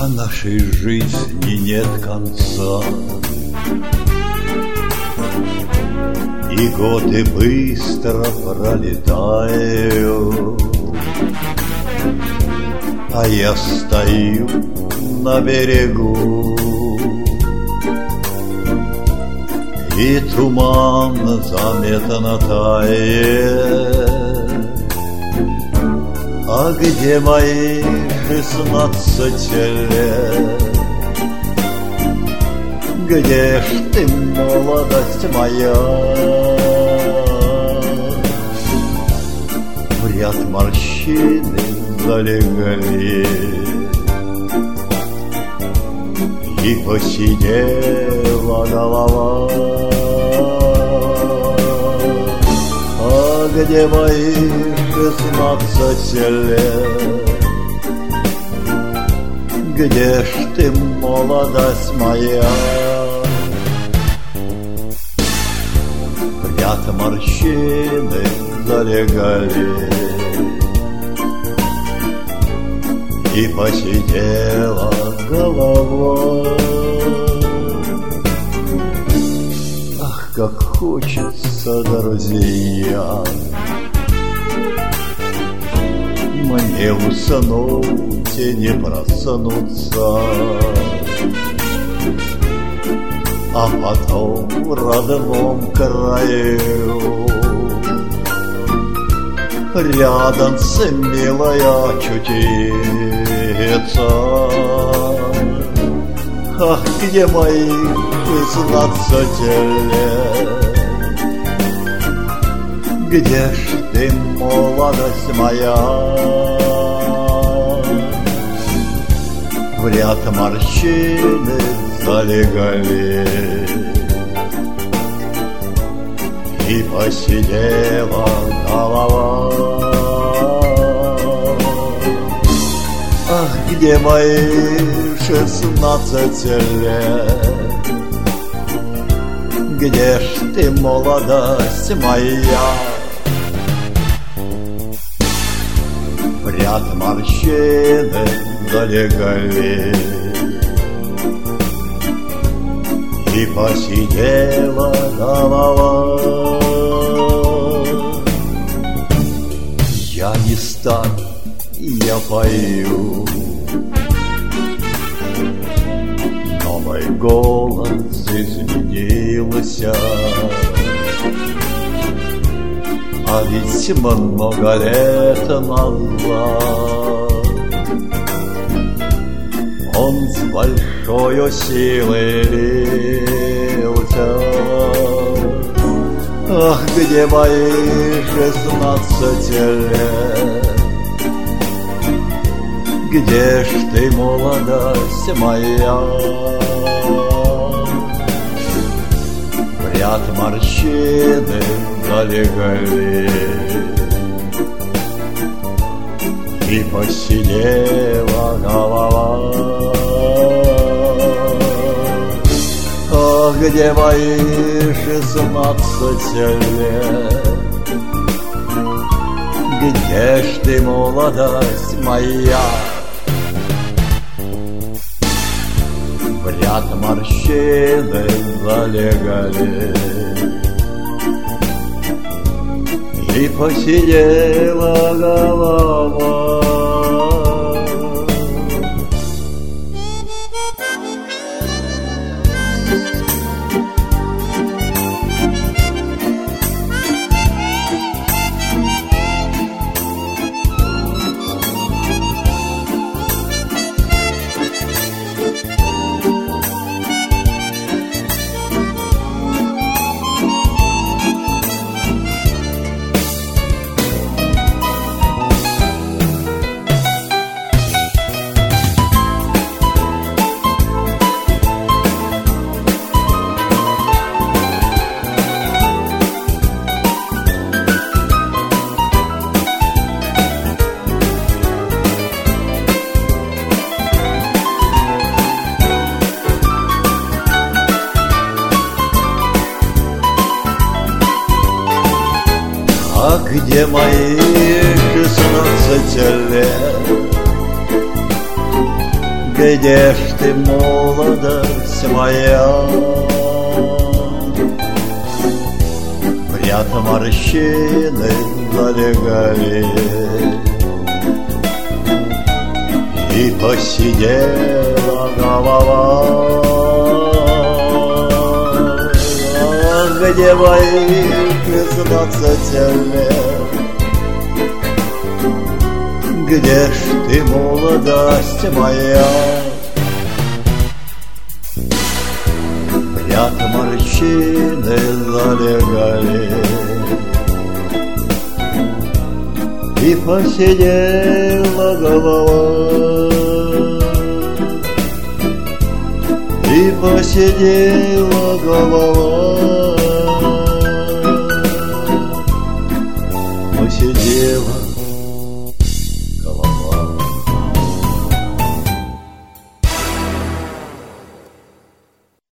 А нашей жизни нет конца, и годы быстро пролетают, а я стою на берегу, и туман заметно тает. А где мои 16 лет? Где ж ты, молодость моя? В ряд морщины залегли, и посидела голова. А где мои 16 лет? Где ж ты, молодость моя? В ряд морщины залегали, и посидела голова. Ах, как хочется, друзья, мне уснуть и не проснуться, а потом в родном краю рядом с милой очутиться. Ах, где мои 16 лет? Где ж ты, молодость моя? В ряд морщины залегали, и посидела голова. Ах, где мои 16 лет? Где ж ты, молодость моя? В ряд морщины залегали, и посидела голова. Я не стар, я пою, но мой голос изменился. А ведь много лет назад он с большой силой лился. Ах, где мои 16 лет? Где ж ты, молодость моя? В ряд морщины залегали, и посидела голова. Ах, где мои 16 лет? Где ж ты, молодость моя? В ряд морщины залегали, и посидела голова. А где мои 16 лет? Где ж ты, молодость моя? Ряд морщины залегали, и посидела голова. Где мои 16 лет? Где ж ты, молодость моя? Ряд морщины залегали, и посидела голова, и посидела голова, посидела